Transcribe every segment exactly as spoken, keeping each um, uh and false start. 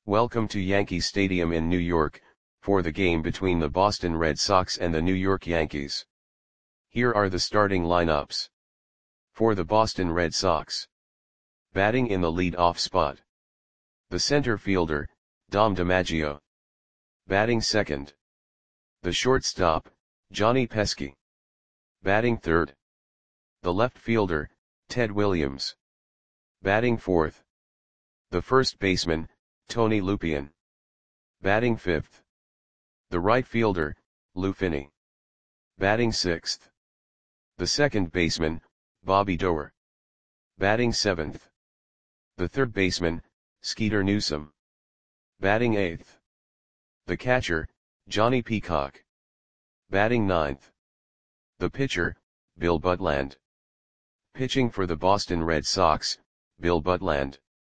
Welcome to Yankee Stadium in New York, for the game between the Boston Red Sox and the New York Yankees. Here are the starting lineups. For the Boston Red Sox. Batting in the lead-off spot. The center fielder, Dom DiMaggio. Batting second. The shortstop, Johnny Pesky. Batting third. The left fielder, Ted Williams. Batting fourth. The first baseman, Tony Lupien. Batting fifth. The right fielder, Lou Finney. Batting sixth. The second baseman, Bobby Doerr. Batting seventh. The third baseman, Skeeter Newsom. Batting eighth. The catcher, Johnny Peacock. Batting ninth. The pitcher, Bill Butland. Pitching for the Boston Red Sox, Bill Butland.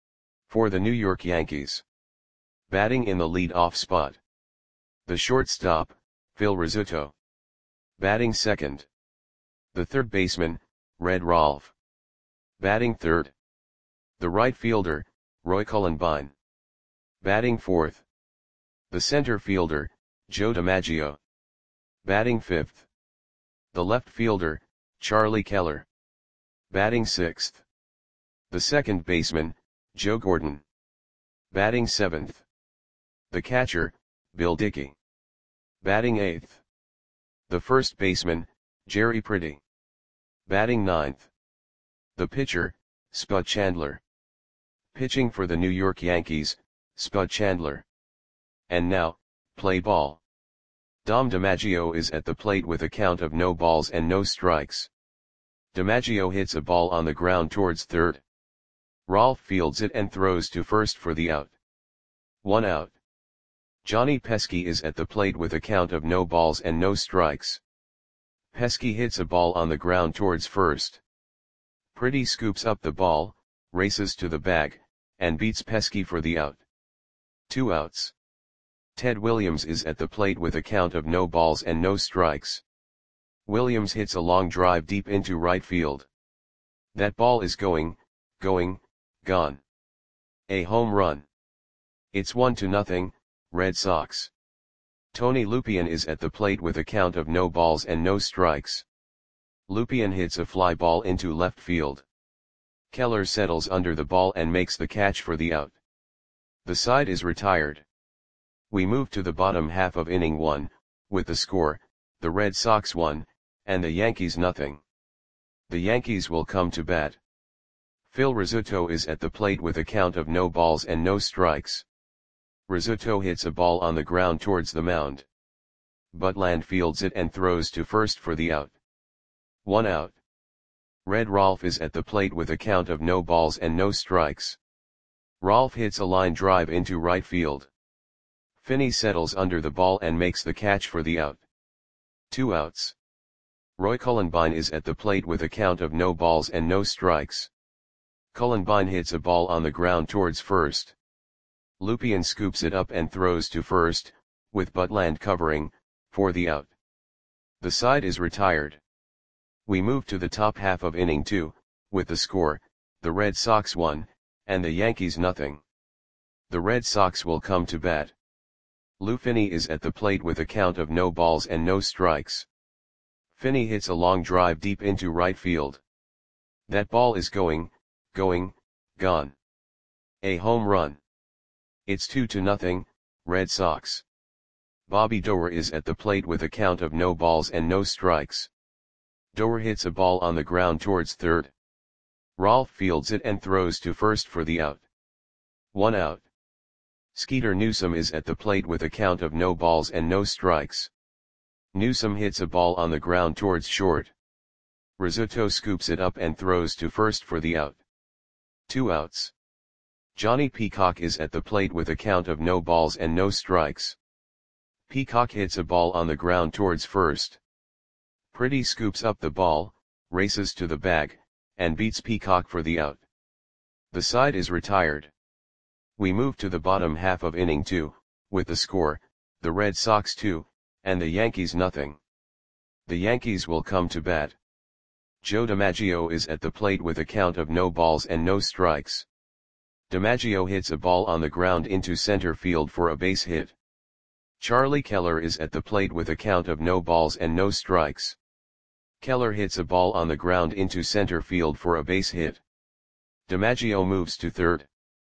For the New York Yankees. Batting in the lead-off spot. The shortstop, Phil Rizzuto. Batting second. The third baseman, Red Rolfe. Batting third. The right fielder, Roy Cullenbine. Batting fourth. The center fielder, Joe DiMaggio. Batting fifth. The left fielder, Charlie Keller. Batting sixth. The second baseman, Joe Gordon. Batting seventh. The catcher, Bill Dickey. Batting eighth. The first baseman, Jerry Pretty. Batting ninth. The pitcher, Spud Chandler. Pitching for the New York Yankees, Spud Chandler. And now, play ball. Dom DiMaggio is at the plate with a count of no balls and no strikes. DiMaggio hits a ball on the ground towards third. Rolfe fields it and throws to first for the out. One out. Johnny Pesky is at the plate with a count of no balls and no strikes. Pesky hits a ball on the ground towards first. Pretty scoops up the ball, races to the bag, and beats Pesky for the out. Two outs. Ted Williams is at the plate with a count of no balls and no strikes. Williams hits a long drive deep into right field. That ball is going, going, gone. A home run. It's one to nothing, Red Sox. Tony Lupien is at the plate with a count of no balls and no strikes. Lupien hits a fly ball into left field. Keller settles under the ball and makes the catch for the out. The side is retired. We move to the bottom half of inning one, with the score, the Red Sox one, and the Yankees nothing. The Yankees will come to bat. Phil Rizzuto is at the plate with a count of no balls and no strikes. Rizzuto hits a ball on the ground towards the mound. Butland fields it and throws to first for the out. One out. Red Rolfe is at the plate with a count of no balls and no strikes. Rolfe hits a line drive into right field. Finney settles under the ball and makes the catch for the out. Two outs. Roy Cullenbine is at the plate with a count of no balls and no strikes. Cullenbine hits a ball on the ground towards first. Lupien scoops it up and throws to first, with Butland covering, for the out. The side is retired. We move to the top half of inning two, with the score, the Red Sox one, and the Yankees nothing. The Red Sox will come to bat. Lou Finney is at the plate with a count of no balls and no strikes. Finney hits a long drive deep into right field. That ball is going, going, gone. A home run. It's two to nothing, Red Sox. Bobby Doerr is at the plate with a count of no balls and no strikes. Doerr hits a ball on the ground towards third. Rolfe fields it and throws to first for the out. One out. Skeeter Newsom is at the plate with a count of no balls and no strikes. Newsom hits a ball on the ground towards short. Rizzuto scoops it up and throws to first for the out. Two outs. Johnny Peacock is at the plate with a count of no balls and no strikes. Peacock hits a ball on the ground towards first. Pretty scoops up the ball, races to the bag, and beats Peacock for the out. The side is retired. We move to the bottom half of inning two, with the score, the Red Sox two, and the Yankees nothing. The Yankees will come to bat. Joe DiMaggio is at the plate with a count of no balls and no strikes. DiMaggio hits a ball on the ground into center field for a base hit. Charlie Keller is at the plate with a count of no balls and no strikes. Keller hits a ball on the ground into center field for a base hit. DiMaggio moves to third.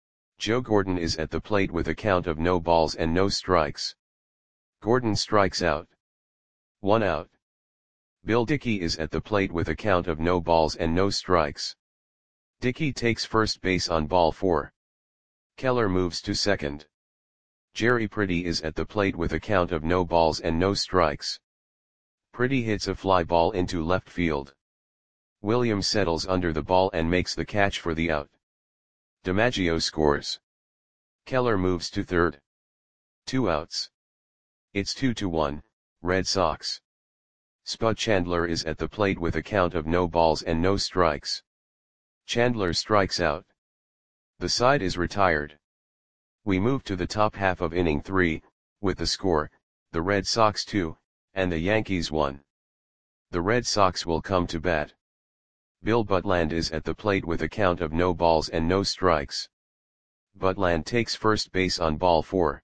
Joe Gordon is at the plate with a count of no balls and no strikes. Gordon strikes out. One out. Bill Dickey is at the plate with a count of no balls and no strikes. Dickey takes first base on ball four. Keller moves to second. Jerry Pretty is at the plate with a count of no balls and no strikes. Pretty hits a fly ball into left field. Williams settles under the ball and makes the catch for the out. DiMaggio scores. Keller moves to third. Two outs. It's two to one, Red Sox. Spud Chandler is at the plate with a count of no balls and no strikes. Chandler strikes out. The side is retired. We move to the top half of inning three, with the score, the Red Sox two, and the Yankees one. The Red Sox will come to bat. Bill Butland is at the plate with a count of no balls and no strikes. Butland takes first base on ball four.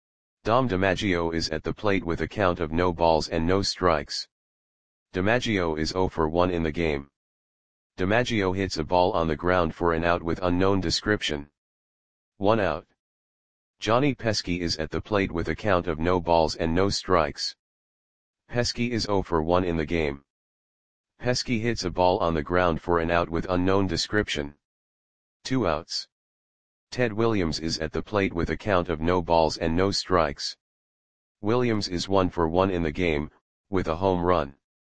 Dom DiMaggio is at the plate with a count of no balls and no strikes. DiMaggio is zero for one in the game. DiMaggio hits a ball on the ground for an out with unknown description. One out. Johnny Pesky is at the plate with a count of no balls and no strikes. Pesky is zero for one in the game. Pesky hits a ball on the ground for an out with unknown description. Two outs. Ted Williams is at the plate with a count of no balls and no strikes. Williams is one for one in the game, with a home run.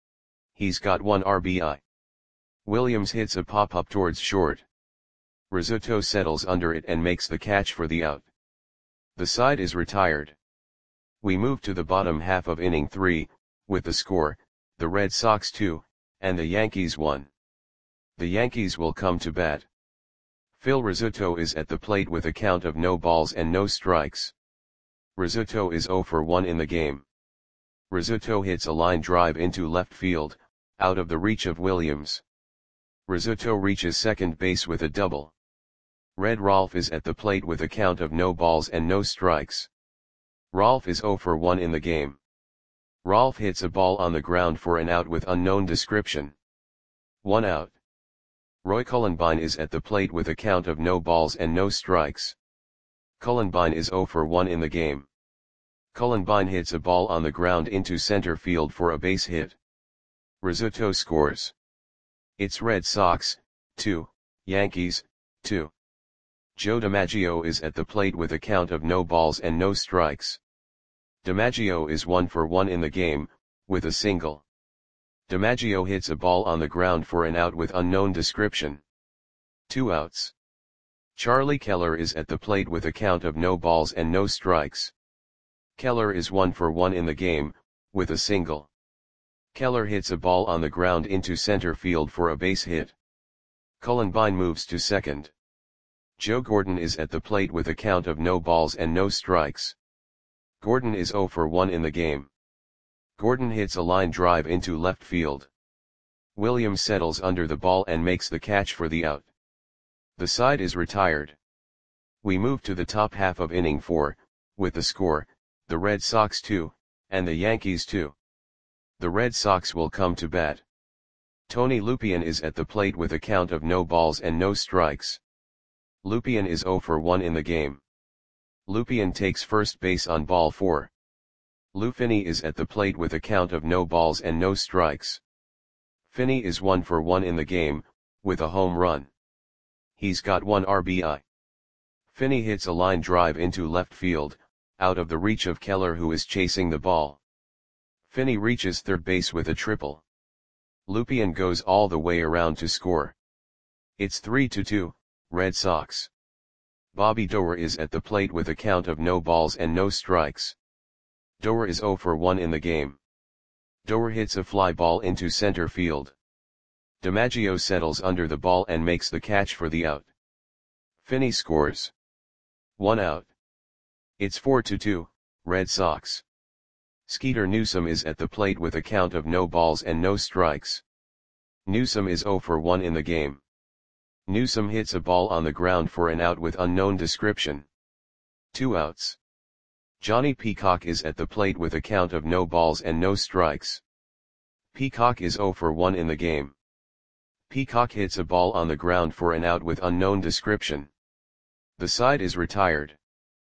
He's got one R B I. Williams hits a pop-up towards short. Rizzuto settles under it and makes the catch for the out. The side is retired. We move to the bottom half of inning three, with the score, the Red Sox two, and the Yankees one. The Yankees will come to bat. Phil Rizzuto is at the plate with a count of no balls and no strikes. Rizzuto is zero for one in the game. Rizzuto hits a line drive into left field, out of the reach of Williams. Rizzuto reaches second base with a double. Red Rolfe is at the plate with a count of no balls and no strikes. Rolfe is zero for one in the game. Rolfe hits a ball on the ground for an out with unknown description. One out. Roy Cullenbine is at the plate with a count of no balls and no strikes. Cullenbine is zero for one in the game. Cullenbine hits a ball on the ground into center field for a base hit. Rizzuto scores. It's Red Sox, two, Yankees, two. Joe DiMaggio is at the plate with a count of no balls and no strikes. DiMaggio is one for one in the game, with a single. DiMaggio hits a ball on the ground for an out with unknown description. Two outs. Charlie Keller is at the plate with a count of no balls and no strikes. Keller is one for one in the game, with a single. Keller hits a ball on the ground into center field for a base hit. Cullenbine moves to second. Joe Gordon is at the plate with a count of no balls and no strikes. Gordon is zero for one in the game. Gordon hits a line drive into left field. Williams settles under the ball and makes the catch for the out. The side is retired. We move to the top half of inning four, with the score, the Red Sox two, and the Yankees two. The Red Sox will come to bat. Tony Lupien is at the plate with a count of no balls and no strikes. Lupien is zero for one in the game. Lupien takes first base on ball four. Lou Finney is at the plate with a count of no balls and no strikes. Finney is one for one in the game, with a home run. He's got one R B I. Finney hits a line drive into left field, out of the reach of Keller who is chasing the ball. Finney reaches third base with a triple. Lupien goes all the way around to score. It's three to two, Red Sox. Bobby Doerr is at the plate with a count of no balls and no strikes. Doerr is zero for one in the game. Doerr hits a fly ball into center field. DiMaggio settles under the ball and makes the catch for the out. Finney scores. One out. It's four to two, Red Sox. Skeeter Newsom is at the plate with a count of no balls and no strikes. Newsom is zero for one in the game. Newsome hits a ball on the ground for an out with unknown description. Two outs. Johnny Peacock is at the plate with a count of no balls and no strikes. Peacock is zero for one in the game. Peacock hits a ball on the ground for an out with unknown description. The side is retired.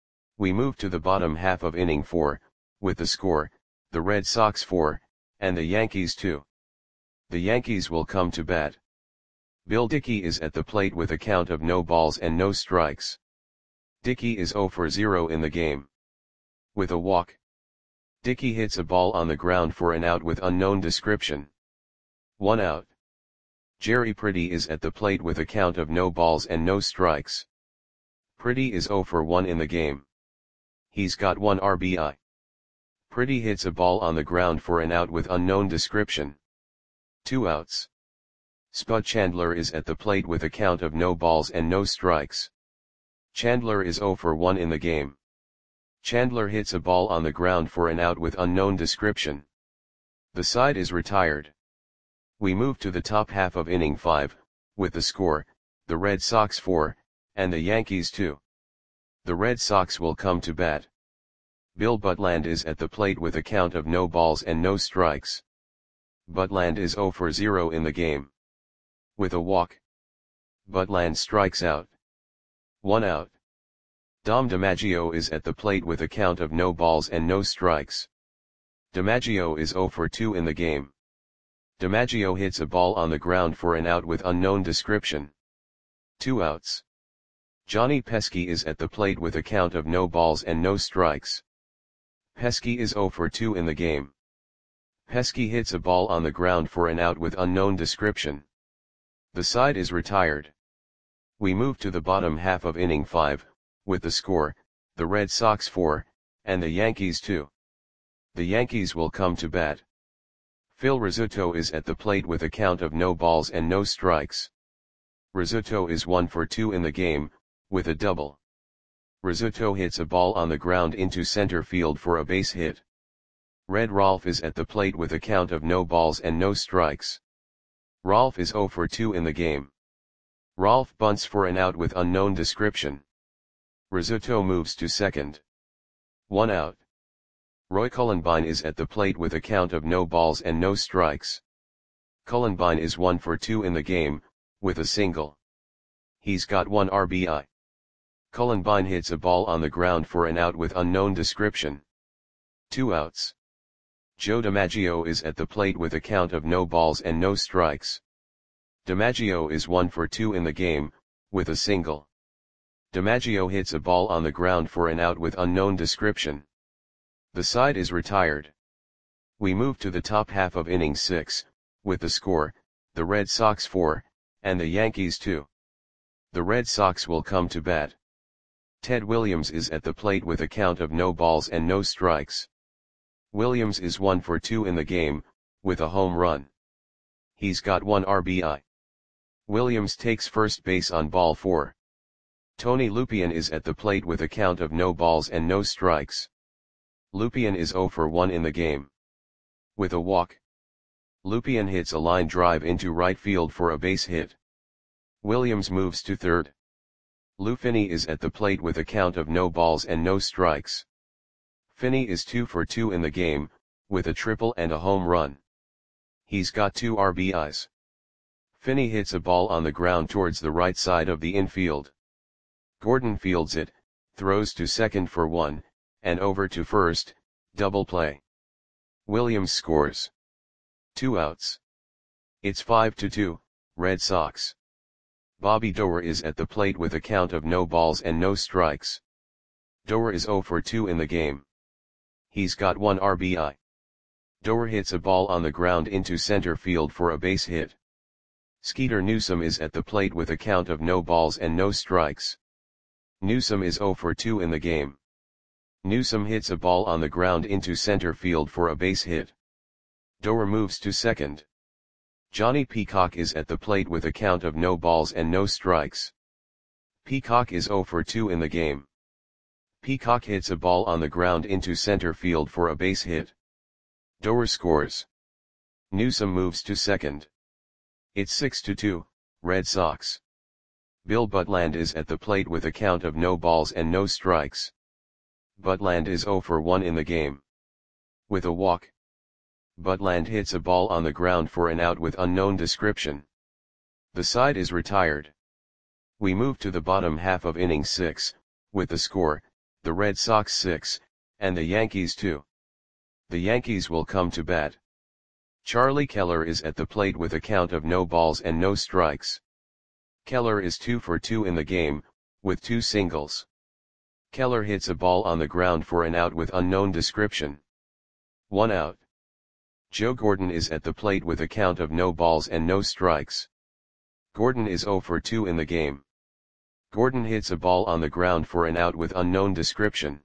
We move to the bottom half of inning four, with the score, the Red Sox four, and the Yankees two. The Yankees will come to bat. Bill Dickey is at the plate with a count of no balls and no strikes. Dickey is zero for zero in the game. With a walk, Dickey hits a ball on the ground for an out with unknown description. One out. Jerry Pretty is at the plate with a count of no balls and no strikes. Pretty is zero for one in the game. He's got one R B I. Pretty hits a ball on the ground for an out with unknown description. Two outs. Spud Chandler is at the plate with a count of no balls and no strikes. Chandler is zero for one in the game. Chandler hits a ball on the ground for an out with unknown description. The side is retired. We move to the top half of inning five, with the score, the Red Sox four, and the Yankees two. The Red Sox will come to bat. Bill Butland is at the plate with a count of no balls and no strikes. Butland is zero for zero in the game. With a walk, Butland strikes out. One out. Dom DiMaggio is at the plate with a count of no balls and no strikes. DiMaggio is zero for two in the game. DiMaggio hits a ball on the ground for an out with unknown description. Two outs. Johnny Pesky is at the plate with a count of no balls and no strikes. Pesky is zero for two in the game. Pesky hits a ball on the ground for an out with unknown description. The side is retired. We move to the bottom half of inning five, with the score, the Red Sox four, and the Yankees two. The Yankees will come to bat. Phil Rizzuto is at the plate with a count of no balls and no strikes. Rizzuto is one for two in the game, with a double. Rizzuto hits a ball on the ground into center field for a base hit. Red Rolfe is at the plate with a count of no balls and no strikes. Rolfe is zero for two in the game. Rolfe bunts for an out with unknown description. Rizzuto moves to second. One out. Roy Cullenbine is at the plate with a count of no balls and no strikes. Cullenbine is one for two in the game, with a single. He's got one R B I. Cullenbine hits a ball on the ground for an out with unknown description. Two outs. Joe DiMaggio is at the plate with a count of no balls and no strikes. DiMaggio is one for two in the game, with a single. DiMaggio hits a ball on the ground for an out with unknown description. The side is retired. We move to the top half of inning six, with the score, the Red Sox four, and the Yankees two. The Red Sox will come to bat. Ted Williams is at the plate with a count of no balls and no strikes. Williams is one for two in the game, with a home run. He's got one R B I. Williams takes first base on ball four. Tony Lupien is at the plate with a count of no balls and no strikes. Lupien is zero for one in the game. With a walk, Lupien hits a line drive into right field for a base hit. Williams moves to third. Lou Finney is at the plate with a count of no balls and no strikes. Finney is two for two in the game, with a triple and a home run. He's got two R B Is. Finney hits a ball on the ground towards the right side of the infield. Gordon fields it, throws to second for one, and over to first, double play. Williams scores. Two outs. It's five to two, Red Sox. Bobby Doerr is at the plate with a count of no balls and no strikes. Doerr is zero for two in the game. He's got one R B I. Doerr hits a ball on the ground into center field for a base hit. Skeeter Newsome is at the plate with a count of no balls and no strikes. Newsome is zero for two in the game. Newsome hits a ball on the ground into center field for a base hit. Doerr moves to second. Johnny Peacock is at the plate with a count of no balls and no strikes. Peacock is zero for two in the game. Peacock hits a ball on the ground into center field for a base hit. Doerr scores. Newsome moves to second. It's six to two, Red Sox. Bill Butland is at the plate with a count of no balls and no strikes. Butland is zero for one in the game. With a walk, Butland hits a ball on the ground for an out with unknown description. The side is retired. We move to the bottom half of inning six, with the score, the Red Sox six, and the Yankees two. The Yankees will come to bat. Charlie Keller is at the plate with a count of no balls and no strikes. Keller is two for two in the game, with two singles. Keller hits a ball on the ground for an out with unknown description. One out. Joe Gordon is at the plate with a count of no balls and no strikes. Gordon is zero for two in the game. Gordon hits a ball on the ground for an out with unknown description.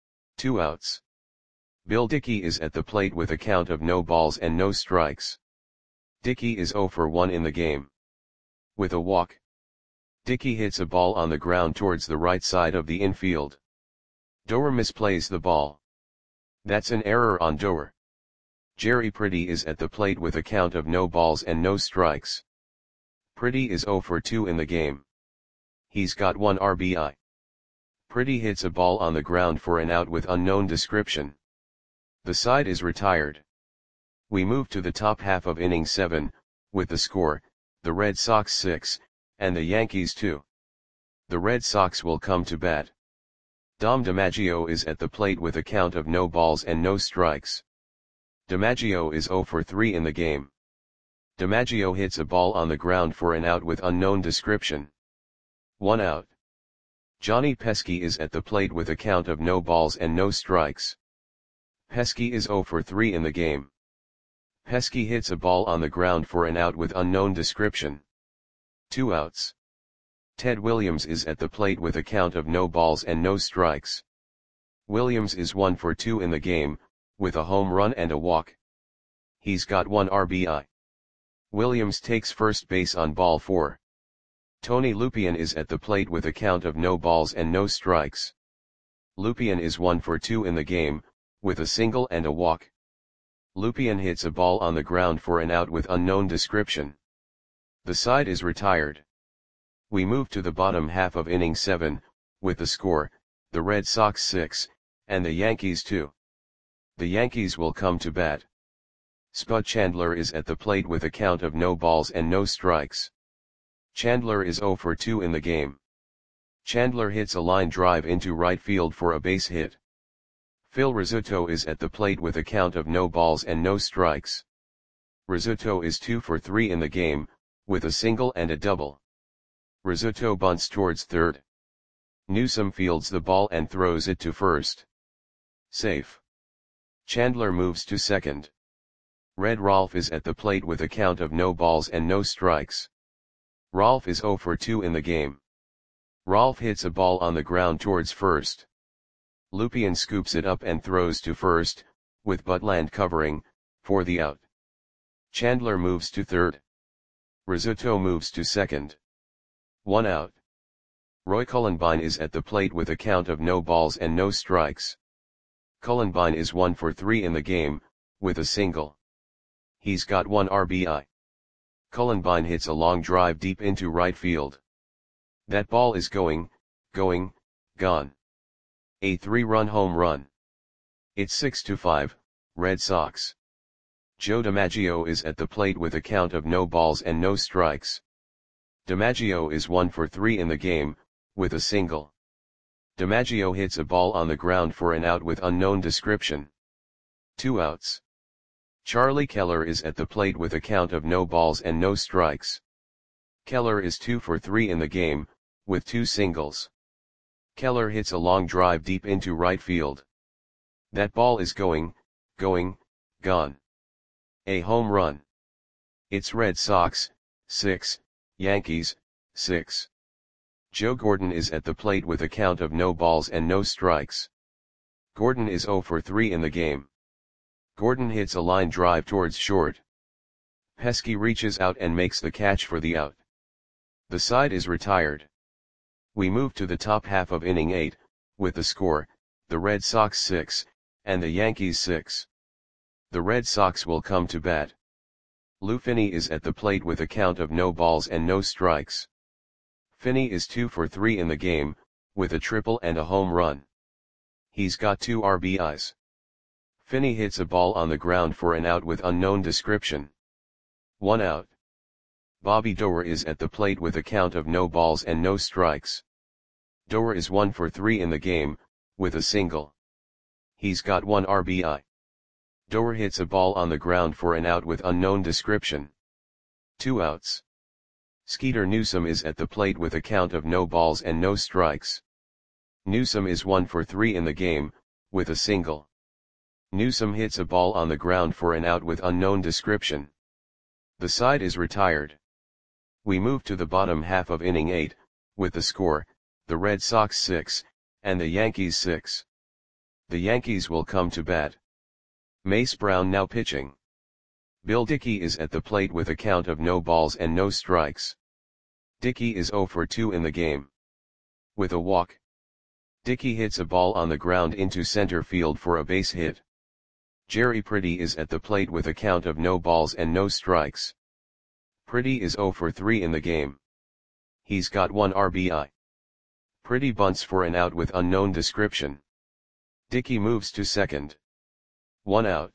Two outs. Bill Dickey is at the plate with a count of no balls and no strikes. Dickey is zero for one in the game. With a walk, Dickey hits a ball on the ground towards the right side of the infield. Doer misplays the ball. That's an error on Doer. Jerry Pretty is at the plate with a count of no balls and no strikes. Pretty is zero for two in the game. He's got one R B I. Pretty hits a ball on the ground for an out with unknown description. The side is retired. We move to the top half of inning seven, with the score, the Red Sox six, and the Yankees two. The Red Sox will come to bat. Dom DiMaggio is at the plate with a count of no balls and no strikes. DiMaggio is zero for three in the game. DiMaggio hits a ball on the ground for an out with unknown description. One out. Johnny Pesky is at the plate with a count of no balls and no strikes. Pesky is zero for three in the game. Pesky hits a ball on the ground for an out with unknown description. Two outs. Ted Williams is at the plate with a count of no balls and no strikes. Williams is one for two in the game, with a home run and a walk. He's got one R B I. Williams takes first base on ball four. Tony Lupien is at the plate with a count of no balls and no strikes. Lupien is one for two in the game, with a single and a walk. Lupien hits a ball on the ground for an out with unknown description. The side is retired. We move to the bottom half of inning seven, with the score, the Red Sox six, and the Yankees two. The Yankees will come to bat. Spud Chandler is at the plate with a count of no balls and no strikes. Chandler is zero for two in the game. Chandler hits a line drive into right field for a base hit. Phil Rizzuto is at the plate with a count of no balls and no strikes. Rizzuto is two for three in the game, with a single and a double. Rizzuto bunts towards third. Newsom fields the ball and throws it to first. Safe. Chandler moves to second. Red Rolfe is at the plate with a count of no balls and no strikes. Rolfe is zero for two in the game. Rolfe hits a ball on the ground towards first. Lupien scoops it up and throws to first, with Butland covering, for the out. Chandler moves to third. Rizzuto moves to second. One out. Roy Cullenbine is at the plate with a count of no balls and no strikes. Cullenbine is one for three in the game, with a single. He's got one R B I. Cullenbine hits a long drive deep into right field. That ball is going, going, gone. A three-run home run. It's six to five, Red Sox. Joe DiMaggio is at the plate with a count of no balls and no strikes. DiMaggio is one for three in the game, with a single. DiMaggio hits a ball on the ground for an out with unknown description. Two outs. Charlie Keller is at the plate with a count of no balls and no strikes. Keller is two for three in the game, with two singles. Keller hits a long drive deep into right field. That ball is going, going, gone. A home run. It's Red Sox, six, Yankees, six. Joe Gordon is at the plate with a count of no balls and no strikes. Gordon is zero for three in the game. Gordon hits a line drive towards short. Pesky reaches out and makes the catch for the out. The side is retired. We move to the top half of inning eight, with the score, the Red Sox six, and the Yankees six. The Red Sox will come to bat. Lou Finney is at the plate with a count of no balls and no strikes. Finney is two for three in the game, with a triple and a home run. He's got two R B Is. Finney hits a ball on the ground for an out with unknown description. One out. Bobby Doerr is at the plate with a count of no balls and no strikes. Doerr is one for three in the game, with a single. He's got one R B I. Doerr hits a ball on the ground for an out with unknown description. Two outs. Skeeter Newsom is at the plate with a count of no balls and no strikes. Newsom is one for three in the game, with a single. Newsom hits a ball on the ground for an out with unknown description. The side is retired. We move to the bottom half of inning eight, with the score, the Red Sox six, and the Yankees six. The Yankees will come to bat. Mace Brown now pitching. Bill Dickey is at the plate with a count of no balls and no strikes. Dickey is zero for two in the game. With a walk. Dickey hits a ball on the ground into center field for a base hit. Jerry Pretty is at the plate with a count of no balls and no strikes. Pretty is zero for three in the game. He's got one R B I. Pretty bunts for an out with unknown description. Dickey moves to second. One out.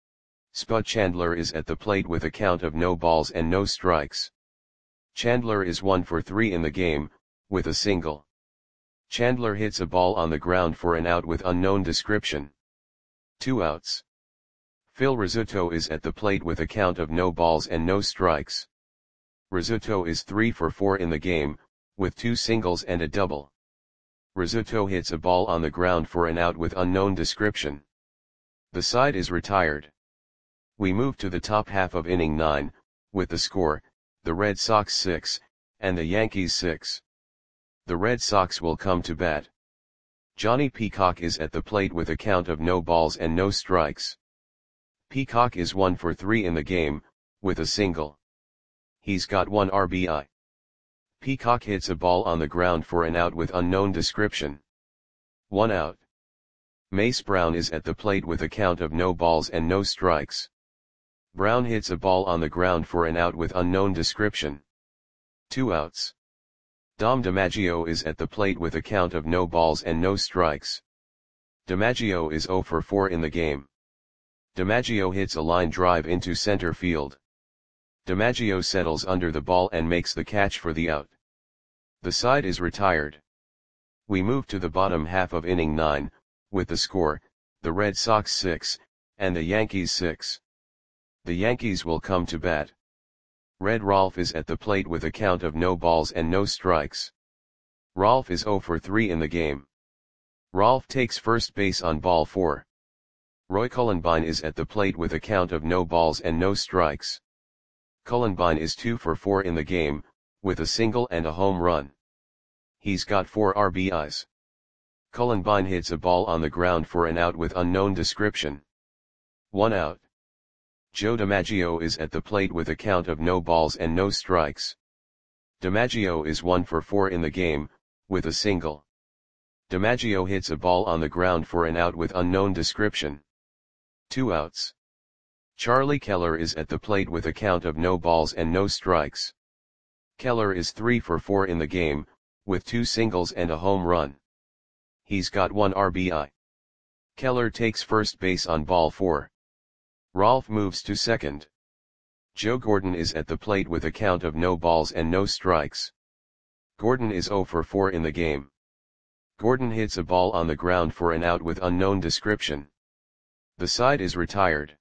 Spud Chandler is at the plate with a count of no balls and no strikes. Chandler is one for three in the game, with a single. Chandler hits a ball on the ground for an out with unknown description. Two outs. Phil Rizzuto is at the plate with a count of no balls and no strikes. Rizzuto is three for four in the game, with two singles and a double. Rizzuto hits a ball on the ground for an out with unknown description. The side is retired. We move to the top half of inning nine, with the score, the Red Sox six, and the Yankees six. The Red Sox will come to bat. Johnny Peacock is at the plate with a count of no balls and no strikes. Peacock is one for three in the game, with a single. He's got one R B I. Peacock hits a ball on the ground for an out with unknown description. One out. Mace Brown is at the plate with a count of no balls and no strikes. Brown hits a ball on the ground for an out with unknown description. Two outs. Dom DiMaggio is at the plate with a count of no balls and no strikes. DiMaggio is zero for four in the game. DiMaggio hits a line drive into center field. DiMaggio settles under the ball and makes the catch for the out. The side is retired. We move to the bottom half of inning nine, with the score, the Red Sox six, and the Yankees six. The Yankees will come to bat. Red Rolfe is at the plate with a count of no balls and no strikes. Rolfe is zero for three in the game. Rolfe takes first base on ball four. Roy Cullenbine is at the plate with a count of no balls and no strikes. Cullenbine is two for four in the game, with a single and a home run. He's got four R B Is. Cullenbine hits a ball on the ground for an out with unknown description. One out. Joe DiMaggio is at the plate with a count of no balls and no strikes. DiMaggio is one for four in the game, with a single. DiMaggio hits a ball on the ground for an out with unknown description. Two outs. Charlie Keller is at the plate with a count of no balls and no strikes. Keller is three for four in the game, with two singles and a home run. He's got one R B I. Keller takes first base on ball four. Rolfe moves to second. Joe Gordon is at the plate with a count of no balls and no strikes. Gordon is zero for four in the game. Gordon hits a ball on the ground for an out with unknown description. The side is retired.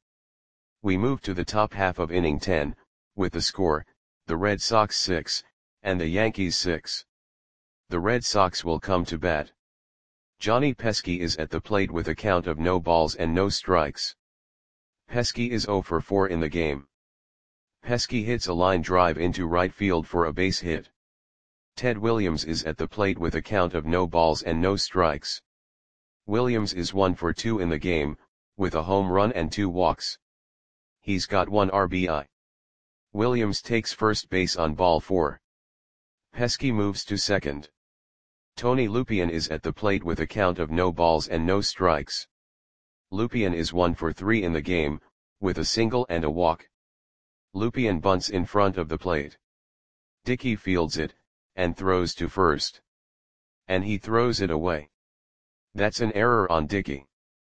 We move to the top half of inning ten, with the score, the Red Sox six, and the Yankees six. The Red Sox will come to bat. Johnny Pesky is at the plate with a count of no balls and no strikes. Pesky is zero for four in the game. Pesky hits a line drive into right field for a base hit. Ted Williams is at the plate with a count of no balls and no strikes. Williams is one for two in the game, with a home run and two walks. He's got one R B I. Williams takes first base on ball four. Pesky moves to second. Tony Lupien is at the plate with a count of no balls and no strikes. Lupien is one for three in the game, with a single and a walk. Lupien bunts in front of the plate. Dickey fields it, and throws to first. And he throws it away. That's an error on Dickey.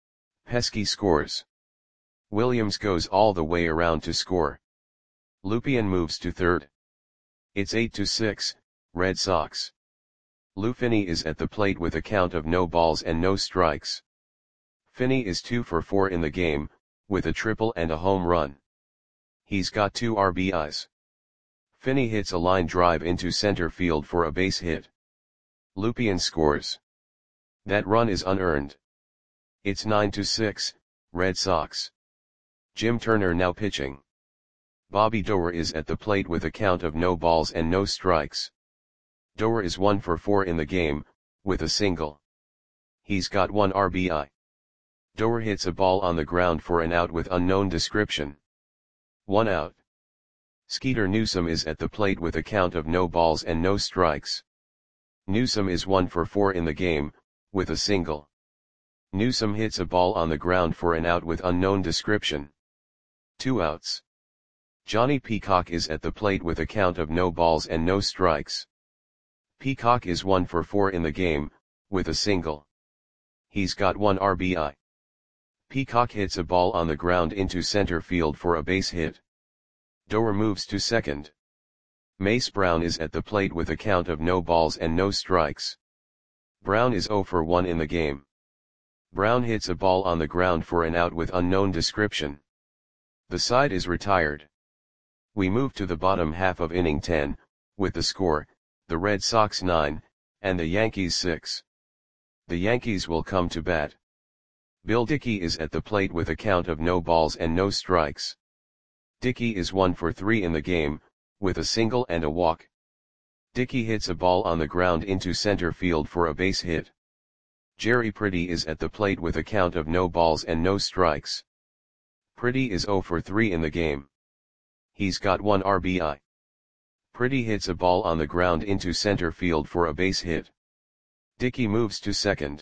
Pesky scores. Williams goes all the way around to score. Lupien moves to third. It's eight to six, Red Sox. Lou Finney is at the plate with a count of no balls and no strikes. Finney is two for four in the game, with a triple and a home run. He's got two R B Is. Finney hits a line drive into center field for a base hit. Lupien scores. That run is unearned. It's nine to six, Red Sox. Jim Turner now pitching. Bobby Doerr is at the plate with a count of no balls and no strikes. Doerr is one for four in the game, with a single. He's got one R B I. Doerr hits a ball on the ground for an out with unknown description. One out. Skeeter Newsom is at the plate with a count of no balls and no strikes. Newsom is one for four in the game, with a single. Newsom hits a ball on the ground for an out with unknown description. Two outs. Johnny Peacock is at the plate with a count of no balls and no strikes. Peacock is one for four in the game, with a single. He's got one R B I. Peacock hits a ball on the ground into center field for a base hit. Doerr moves to second. Mace Brown is at the plate with a count of no balls and no strikes. Brown is zero for one in the game. Brown hits a ball on the ground for an out with unknown description. The side is retired. We move to the bottom half of inning ten, with the score, the Red Sox nine, and the Yankees six. The Yankees will come to bat. Bill Dickey is at the plate with a count of no balls and no strikes. Dickey is one for three in the game, with a single and a walk. Dickey hits a ball on the ground into center field for a base hit. Jerry Pretty is at the plate with a count of no balls and no strikes. Pretty is zero for three in the game. He's got one R B I. Pretty hits a ball on the ground into center field for a base hit. Dickey moves to second.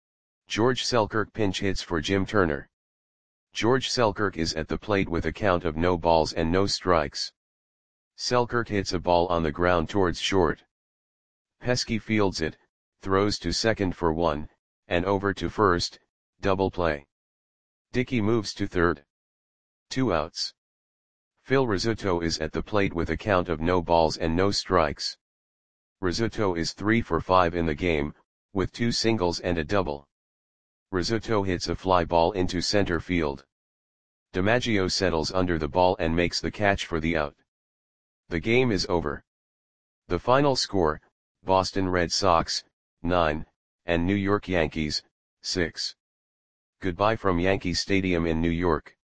George Selkirk pinch hits for Jim Turner. George Selkirk is at the plate with a count of no balls and no strikes. Selkirk hits a ball on the ground towards short. Pesky fields it, throws to second for one, and over to first, double play. Dickey moves to third. Two outs. Phil Rizzuto is at the plate with a count of no balls and no strikes. Rizzuto is three for five in the game, with two singles and a double. Rizzuto hits a fly ball into center field. DiMaggio settles under the ball and makes the catch for the out. The game is over. The final score, Boston Red Sox, nine, and New York Yankees, six. Goodbye from Yankee Stadium in New York.